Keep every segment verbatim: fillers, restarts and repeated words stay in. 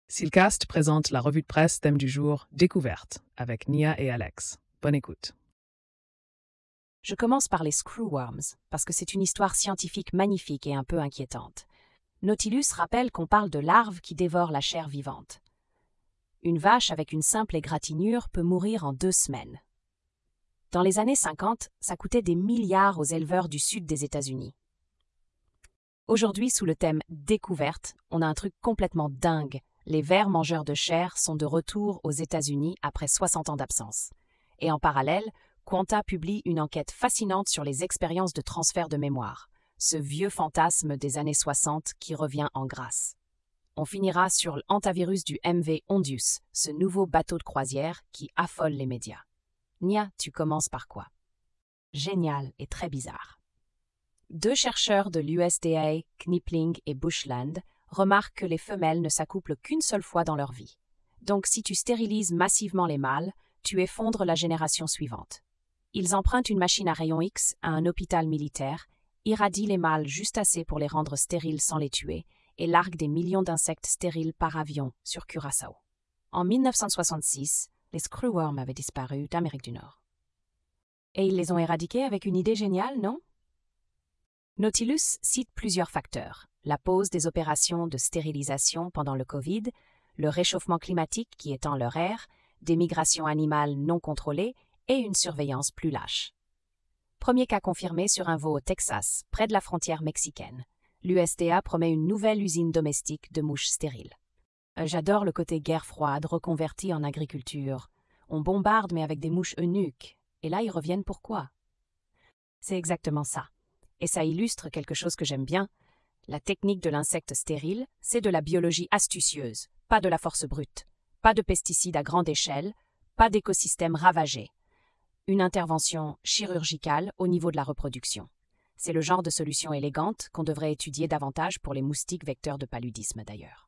Silcast présente la revue de presse thème du jour Découverte avec Nia et Alex. Bonne écoute. Je commence par les screwworms, parce que c'est une histoire scientifique magnifique et un peu inquiétante. Nautilus rappelle qu'on parle de larves qui dévorent la chair vivante. Une vache avec une simple égratignure peut mourir en deux semaines. Dans les années cinquante, ça coûtait des milliards aux éleveurs du sud des États-Unis. Aujourd'hui, sous le thème « Découverte », on a un truc complètement dingue. Les vers mangeurs de chair sont de retour aux États-Unis après soixante ans d'absence. Et en parallèle, Quanta publie une enquête fascinante sur les expériences de transfert de mémoire, ce vieux fantasme des années soixante qui revient en grâce. On finira sur l'antivirus du M V Ondius, ce nouveau bateau de croisière qui affole les médias. Nia, tu commences par quoi? Génial et très bizarre. Deux chercheurs de l'U S D A, Knipling et Bushland, remarquent que les femelles ne s'accouplent qu'une seule fois dans leur vie. Donc si tu stérilises massivement les mâles, tu effondres la génération suivante. Ils empruntent une machine à rayons X à un hôpital militaire, irradient les mâles juste assez pour les rendre stériles sans les tuer, et larguent des millions d'insectes stériles par avion sur Curaçao. En mille neuf cent soixante-six, les screwworms avaient disparu d'Amérique du Nord. Et ils les ont éradiqués avec une idée géniale, non? Nautilus cite plusieurs facteurs. La pause des opérations de stérilisation pendant le Covid, le réchauffement climatique qui étend leur ère, des migrations animales non contrôlées et une surveillance plus lâche. Premier cas confirmé sur un veau au Texas, près de la frontière mexicaine. L'U S D A promet une nouvelle usine domestique de mouches stériles. J'adore le côté guerre froide reconverti en agriculture. On bombarde mais avec des mouches eunuques. Et là, ils reviennent pourquoi? C'est exactement ça. Et ça illustre quelque chose que j'aime bien. La technique de l'insecte stérile, c'est de la biologie astucieuse, pas de la force brute, pas de pesticides à grande échelle, pas d'écosystème ravagé. Une intervention chirurgicale au niveau de la reproduction. C'est le genre de solution élégante qu'on devrait étudier davantage pour les moustiques vecteurs de paludisme d'ailleurs.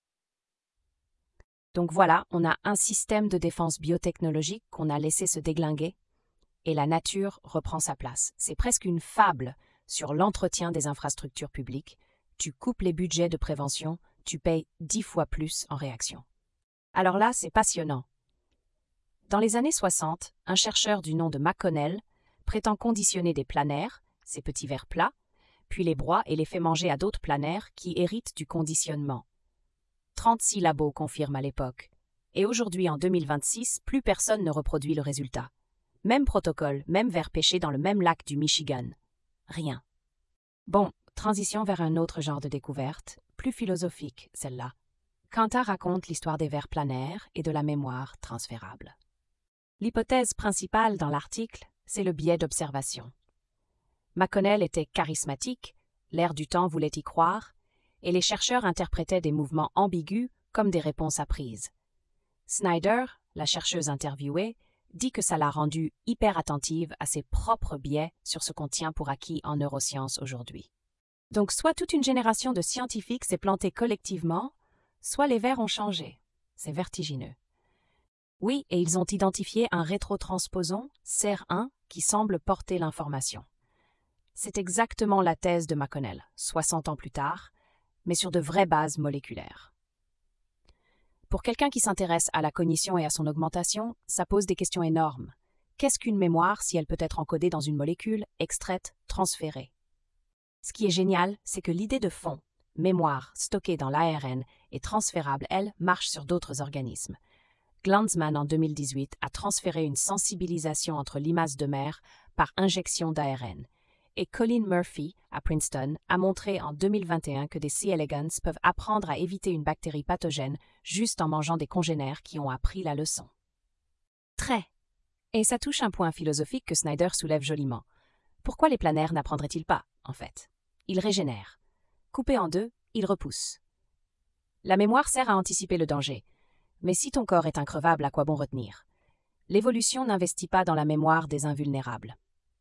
Donc voilà, on a un système de défense biotechnologique qu'on a laissé se déglinguer, et la nature reprend sa place. C'est presque une fable sur l'entretien des infrastructures publiques. Tu coupes les budgets de prévention, tu payes dix fois plus en réaction. Alors là, c'est passionnant. Dans les années soixante, un chercheur du nom de McConnell prétend conditionner des planaires, ces petits vers plats, puis les broie et les fait manger à d'autres planaires qui héritent du conditionnement. trente-six labos confirment à l'époque. Et aujourd'hui, en deux mille vingt-six, plus personne ne reproduit le résultat. Même protocole, même vers pêché dans le même lac du Michigan. Rien. Bon, transition vers un autre genre de découverte, plus philosophique celle-là. Quanta raconte l'histoire des vers planaires et de la mémoire transférable. L'hypothèse principale dans l'article, c'est le biais d'observation. McConnell était charismatique, l'air du temps voulait y croire, et les chercheurs interprétaient des mouvements ambigus comme des réponses apprises. Snyder, la chercheuse interviewée, dit que ça l'a rendue hyper attentive à ses propres biais sur ce qu'on tient pour acquis en neurosciences aujourd'hui. Donc soit toute une génération de scientifiques s'est plantée collectivement, soit les vers ont changé. C'est vertigineux. Oui, et ils ont identifié un rétrotransposon, S E R un, qui semble porter l'information. C'est exactement la thèse de McConnell, soixante ans plus tard, mais sur de vraies bases moléculaires. Pour quelqu'un qui s'intéresse à la cognition et à son augmentation, ça pose des questions énormes. Qu'est-ce qu'une mémoire si elle peut être encodée dans une molécule, extraite, transférée? Ce qui est génial, c'est que l'idée de fond, mémoire stockée dans l'A R N et transférable, elle, marche sur d'autres organismes. Glanzman, en deux mille dix-huit, a transféré une sensibilisation entre limaces de mer par injection d'A R N. Et Colin Murphy, à Princeton, a montré en deux mille vingt et un que des C. elegans peuvent apprendre à éviter une bactérie pathogène juste en mangeant des congénères qui ont appris la leçon. Très. Et ça touche un point philosophique que Snyder soulève joliment. Pourquoi les planaires n'apprendraient-ils pas, en fait? Ils régénèrent. Coupés en deux, ils repoussent. La mémoire sert à anticiper le danger. Mais si ton corps est increvable, à quoi bon retenir? L'évolution n'investit pas dans la mémoire des invulnérables.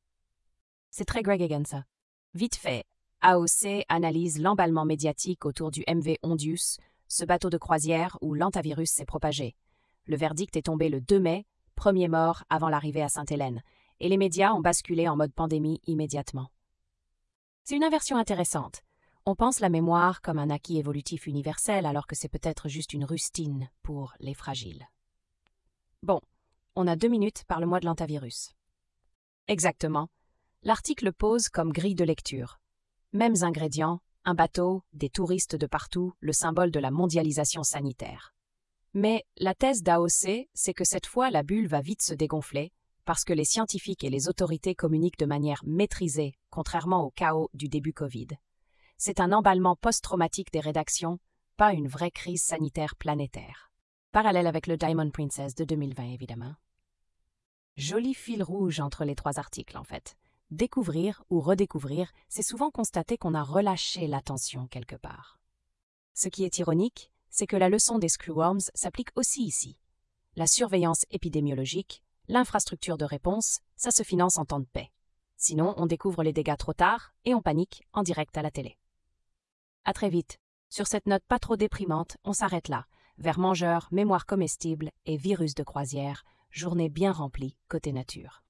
C'est très Greg Egan, ça. Vite fait, A O C analyse l'emballement médiatique autour du M V Ondius, ce bateau de croisière où l'antivirus s'est propagé. Le verdict est tombé le deux mai, premier mort avant l'arrivée à Sainte-Hélène, et les médias ont basculé en mode pandémie immédiatement. C'est une inversion intéressante. On pense la mémoire comme un acquis évolutif universel alors que c'est peut-être juste une rustine pour les fragiles. Bon, on a deux minutes, parle-moi de l'antivirus. Exactement. L'article pose comme grille de lecture. Mêmes ingrédients, un bateau, des touristes de partout, le symbole de la mondialisation sanitaire. Mais la thèse d'A O C, c'est que cette fois la bulle va vite se dégonfler, parce que les scientifiques et les autorités communiquent de manière maîtrisée, contrairement au chaos du début Covid. C'est un emballement post-traumatique des rédactions, pas une vraie crise sanitaire planétaire. Parallèle avec le Diamond Princess de deux mille vingt, évidemment. Joli fil rouge entre les trois articles, en fait. Découvrir ou redécouvrir, c'est souvent constater qu'on a relâché l'attention quelque part. Ce qui est ironique, c'est que la leçon des screwworms s'applique aussi ici. La surveillance épidémiologique, l'infrastructure de réponse, ça se finance en temps de paix. Sinon, on découvre les dégâts trop tard et on panique en direct à la télé. À très vite. Sur cette note pas trop déprimante, on s'arrête là. Vers mangeurs, mémoire comestible et virus de croisière, journée bien remplie côté nature.